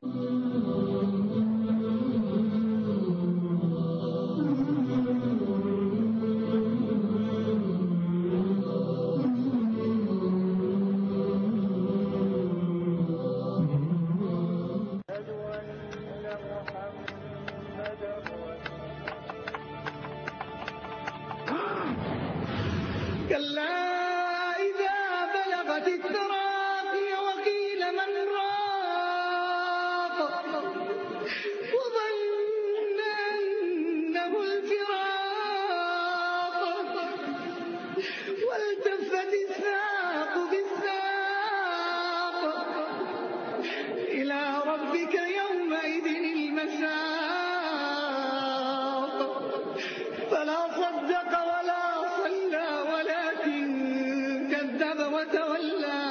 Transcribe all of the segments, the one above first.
كلا إذا بلغت التراقي وقيل من راق وظن أنه الفراق والتفت الساق بالساق إلى ربك يومئذ المساق فلا صدق ولا صلى ولكن كذب وتولى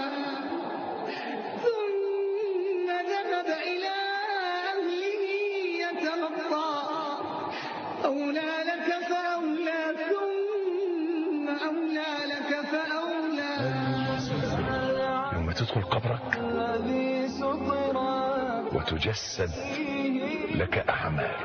ثم ذهب إلى أهله يتمطى أولى لك فأولى ثم أولى لك فأولى. يوم تدخل قبرك وتجسد لك أعمالك،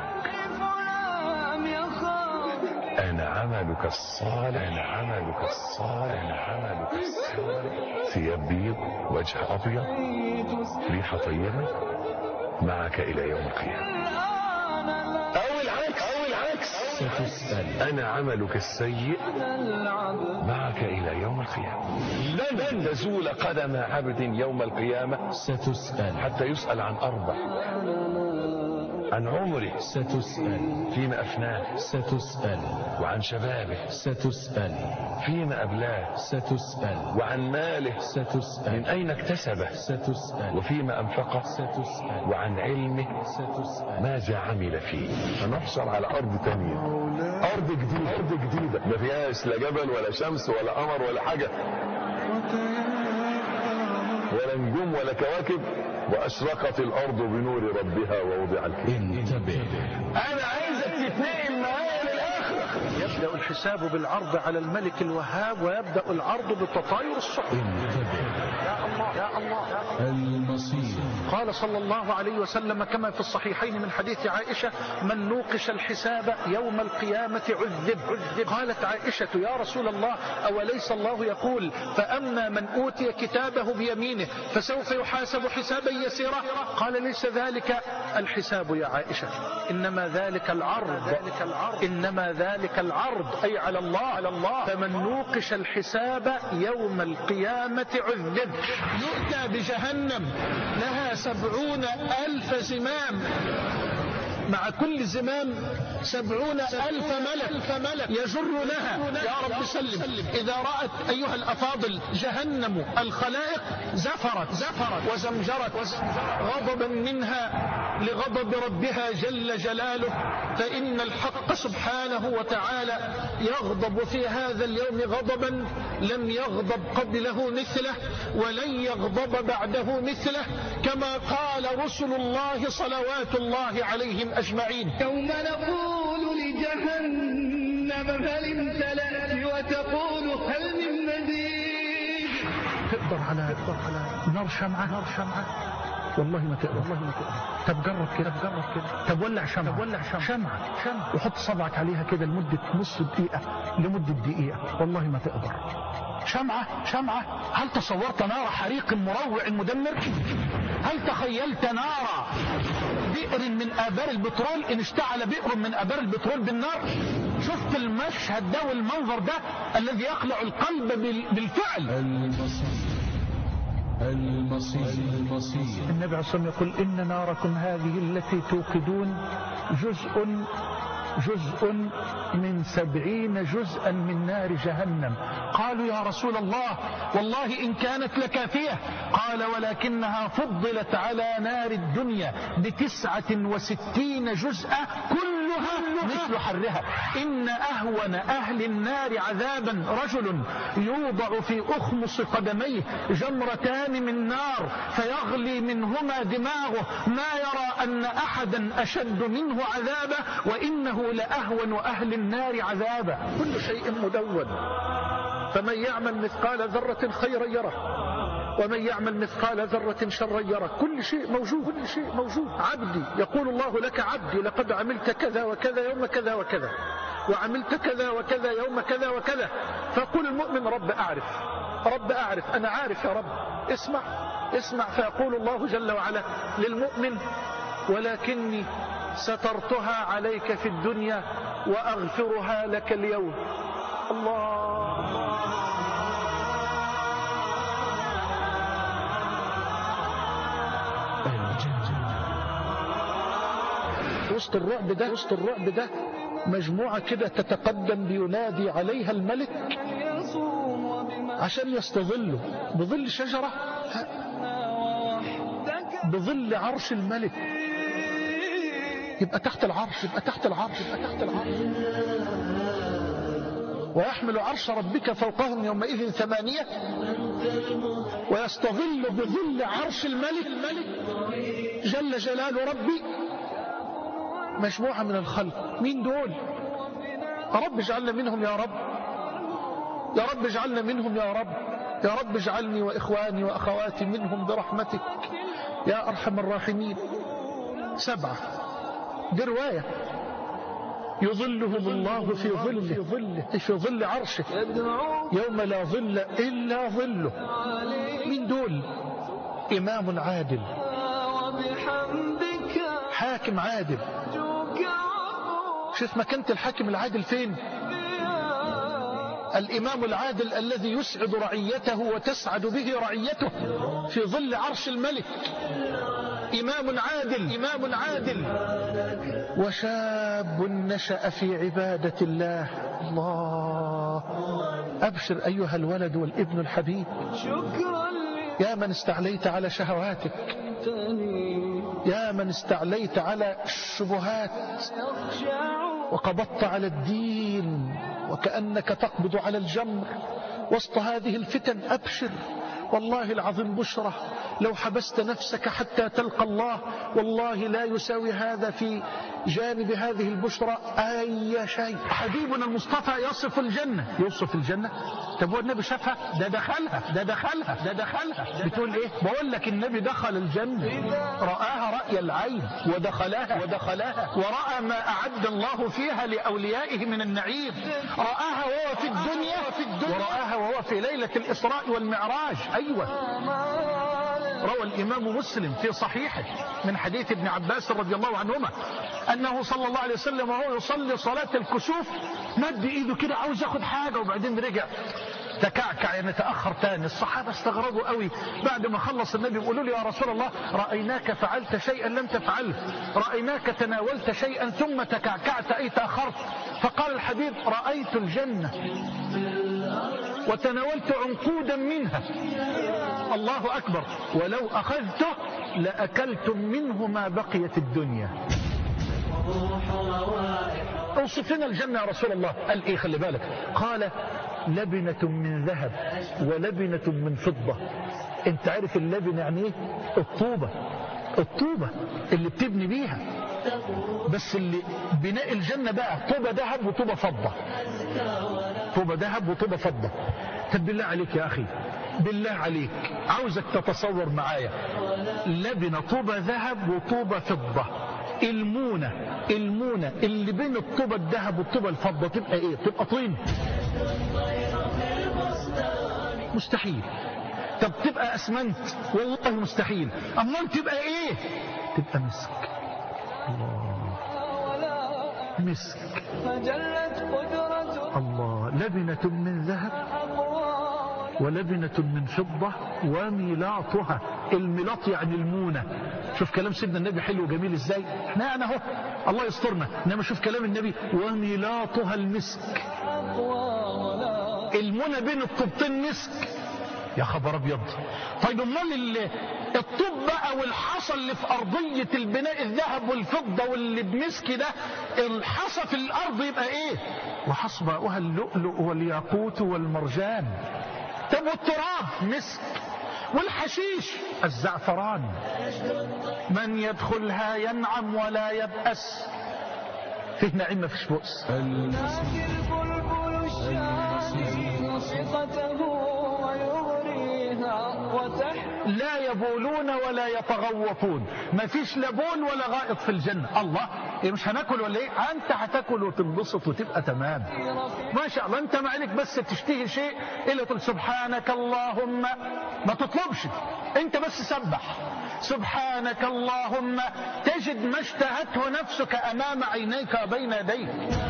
أنا عملك الصالح، أنا عملك الصالح، أنا عملك الصالح. ثياب بيض، وجه أبيض، ريحة طيبة، معك إلى يوم القيامة. أو العكس ستسأل، أنا عملك السيء، معك إلى يوم القيامة. لن تزول قدم عبد يوم القيامة، ستسأل حتى يسأل عن أربع: عن عمره، ستسأل فيما أفناه، ستسأل وعن شبابه، ستسأل فيما أبلاه، ستسأل وعن ماله، ستسأل من أين اكتسبه، ستسأل وفيما أنفقه، ستسأل وعن علمه، ستسأل ماذا عمل فيه. هنحشر على أرض تانية، أرض جديدة ما فيهاش لا جبل ولا شمس ولا قمر ولا حاجة ولا نجوم ولا كواكب، وأشرقت الأرض بنور ربها ووضع الكتاب. أنا عايزك تتنقل معايا للآخرة. يبدأ الحساب بالعرض على الملك الوهاب، ويبدأ العرض بتطاير الصحف. يا الله يا الله يا الله. المصير. قال صلى الله عليه وسلم كما في الصحيحين من حديث عائشة: من نوقش الحساب يوم القيامة عذب. قالت عائشة: يا رسول الله، أوليس الله يقول: فأما من أوتي كتابه بيمينه فسوف يحاسب حسابا يسيرا؟ قال: ليس ذلك الحساب يا عائشة، إنما ذلك العرض، إنما ذلك العرض أي على الله. فمن نوقش الحساب يوم القيامة عذب. يؤتى بجهنم لها 70,000 زمام، مع كل زمام 70,000 ملك يجرونها. يا رب سلم. إذا رأت أيها الأفاضل جهنم الخلائق زفرت وزمجرت غضبا منها لغضب ربها جل جلاله، فإن الحق سبحانه وتعالى يغضب في هذا اليوم غضبا لم يغضب قبله مثله ولن يغضب بعده مثله، كما قال رسل الله صلوات الله عليهم أجمعين: يوم نقول لجهنم هل امتلأت وتقول هل من مزيد. تقدر على نار شمعة؟ والله ما تقدر. طب جرب كده. طب ولع شمعة وحط صبعك عليها كده لمدة نص دقيقة لمدة دقيقة، والله ما تقدر. شمعة. هل تصورت نار حريق مروع مدمر؟ هل تخيلت نار بئر من آبار البترول إن اشتعل بئر من آبار البترول بالنار؟ شفت المشهد ده والمنظر ده الذي يقلع القلب بالفعل. المصير. النبي عليه الصلاة والسلام يقول: إن ناركم هذه التي توقدون جزء من 70 جزءا من نار جهنم. قالوا: يا رسول الله، والله إن كانت لكافية. قال: ولكنها فضلت على نار الدنيا ب69 جزءا كلها مثل حرها. إن أهون أهل النار عذابا رجل يوضع في أخمص قدميه جمرتان من نار فيغلي منهما دماغه، ما يرى أن أحدا أشد منه عذابا، وإنه لأهون أهل النار عذابا. كل شيء مدون، فمن يعمل مثقال ذرة خيرا يره ومن يعمل مثقال ذرة شرا يره. كل شيء موجود، كل شيء موجود. عبدي، يقول الله لك عبدي لقد عملت كذا وكذا يوم كذا وكذا، وعملت كذا وكذا يوم كذا وكذا. فيقول المؤمن رب أعرف، رب أعرف، أنا عارف يا رب، اسمع اسمع. فيقول الله جل وعلا للمؤمن ولكني سترتها عليك في الدنيا وأغفرها لك اليوم. الله. وسط الرعب ده مجموعة كده تتقدم بينادي عليها الملك عشان يستظلوا بظل شجرة، بظل عرش الملك. يبقى تحت العرش، يبقى تحت العرش، يبقى تحت العرش. ويحمل عرش ربك فوقهم يومئذ 8 ويستظل بظل عرش الملك جل جلال ربي مجموعة من الخلق. مين دول؟ يا رب اجعلنا منهم يا رب، يا رب اجعلنا منهم يا رب، يا رب اجعلني وإخواني وأخواتي منهم برحمتك يا أرحم الراحمين. 7 دي رواية. يظلهم الله في ظله، في ظل عرشه يوم لا ظل إلا ظله. من دول؟ إمام عادل، حاكم عادل. شوف مكانة الحاكم العادل فين؟ الإمام العادل الذي يسعد رعيته وتسعد به رعيته في ظل عرش الملك. إمام عادل، إمام عادل. وشاب نشأ في عبادة الله. الله. أبشر أيها الولد والابن الحبيب، يا من استعليت على شهواتك، يا من استعليت على الشبهات وقبضت على الدين وكأنك تقبض على الجمر وسط هذه الفتن. أبشر، والله العظيم بشرة. لو حبست نفسك حتى تلقى الله والله لا يساوي هذا في جانب هذه البشرة أي شيء. حبيبنا المصطفى يصف الجنة، يوصف الجنة. طب هو النبي شافها؟ ده دخلها، ده دخلها، ده دخلها. بتقول ايه؟ بقول لك النبي دخل الجنة، رآها رأي العين ودخلها ورأى ما أعد الله فيها لأوليائه من النعيم. رآها وهو في الدنيا ورآها وهو في ليلة الإسراء والمعراج. أيوة. روى الإمام مسلم في صحيحه من حديث ابن عباس رضي الله عنهما أنه صلى الله عليه وسلم وهو يصلي صلاة الكسوف مد إيده كده عاوز ياخد حاجة وبعدين رجع تكعكع، يعني تأخر تاني. الصحابة استغربوا قوي بعد ما خلص النبي، يقولوا له يا رسول الله رأيناك فعلت شيئا لم تفعله، رأيناك تناولت شيئا ثم تكعكعت أي تأخرت. فقال الحبيب رأيت الجنة وتناولت عنقودا منها. الله أكبر. ولو أخذته لأكلتم منه ما بقيت الدنيا. اوصف لنا الجنة يا رسول الله. قال ايه؟ خلي بالك. قال لبنة من ذهب ولبنة من فضة. انت عارف اللبنة يعني ايه؟ الطوبة، الطوبة اللي بتبني بيها. بس اللي بناء الجنة بقى طوبة ذهب وطوبة فضة، طوبة ذهب وطوبة فضة. طب بالله عليك يا أخي، بالله عليك عاوزك تتصور معايا لبنة طوبة ذهب وطوبة فضة. المونة اللي بين الطوبة الذهب والطوبة الفضة تبقى ايه؟ تبقى طين؟ مستحيل. طب تبقى اسمنت؟ والله مستحيل. امال تبقى ايه؟ تبقى مسك. الله، مسك. الله. لبنة من ذهب ولبنة من فضة وميلاطها. الميلاط يعني المونة. شوف كلام سيدنا النبي حلو وجميل ازاي. احنا انا اهو الله يسترنا، انما شوف كلام النبي وميلاطها المسك. المونة بين الطوبتين مسك. يا خبر ابيض. طيب امال الطوب بقى والحصى اللي في ارضية البناء الذهب والفضة واللي بمسك ده، الحصى في الارض يبقى ايه؟ وحصباؤها اللؤلؤ والياقوت والمرجان. طب والتراب مسك، والحشيش الزعفران. من يدخلها ينعم ولا يبأس. فيه نعيم ما فيش بؤس. موسيقته ويغريها لا يبولون ولا يتغوطون، ما فيش لا بول ولا غائط في الجنة. الله، إيه مش هناكل ولا ايه؟ انت هتاكل وتنبسط وتبقى تمام ما شاء الله. انت ما عليك بس تشتهي شيء الا تقول سبحانك اللهم، ما تطلبش، انت بس سبح سبحانك اللهم، تجد ما اشتهته نفسك امام عينيك وبين يديك.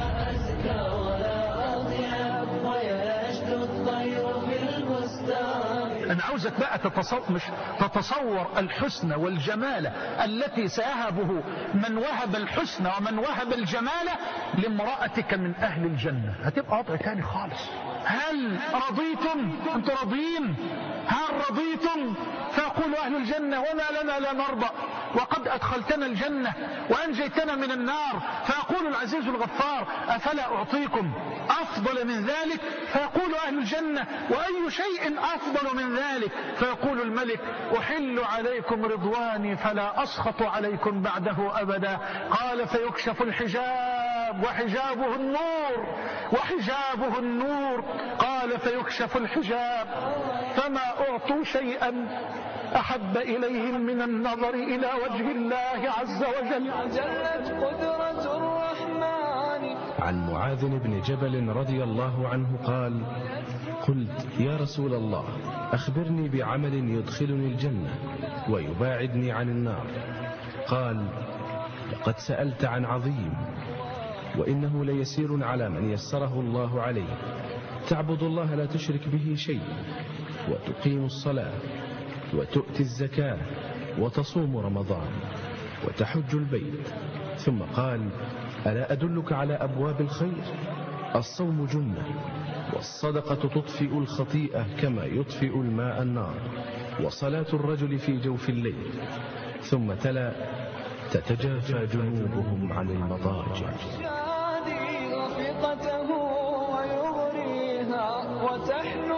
أنا عاوزك بقى تتصور الحسن والجمال التي سيهبه من وهب الحسن ومن وهب الجمال لامرأتك من أهل الجنة. هتبقى وضع تاني خالص. هل رضيتم؟ أنتم راضين؟ هل رضيتم؟ فيقول أهل الجنة وما لنا لا نرضى وقد أدخلتنا الجنة وأنجيتنا من النار. فيقول العزيز الغفار أفلا أعطيكم أفضل من ذلك؟ فيقول أهل الجنة وأي شيء أفضل من ذلك؟ فيقول الملك أحل عليكم رضواني فلا أسخط عليكم بعده أبدا. قال فيكشف الحجاب وحجابه النور وحجابه النور. قال فيكشف الحجاب فما أعطوا شيئا أحب إليهم من النظر إلى وجه الله عز وجل. جلت قدرة الرحمن. عن معاذ بن جبل رضي الله عنه قال قلت يا رسول الله أخبرني بعمل يدخلني الجنة ويباعدني عن النار. قال لقد سألت عن عظيم وإنه ليسير على من يسره الله عليه. تعبد الله لا تشرك به شيء وتقيم الصلاة وتؤتي الزكاة وتصوم رمضان وتحج البيت. ثم قال ألا أدلك على أبواب الخير؟ الصوم جنة والصدقة تطفئ الخطيئة كما يطفئ الماء النار وصلاة الرجل في جوف الليل. ثم تلا تتجافى جنوبهم عن المضاجع. رفقته ويغريها وتحنو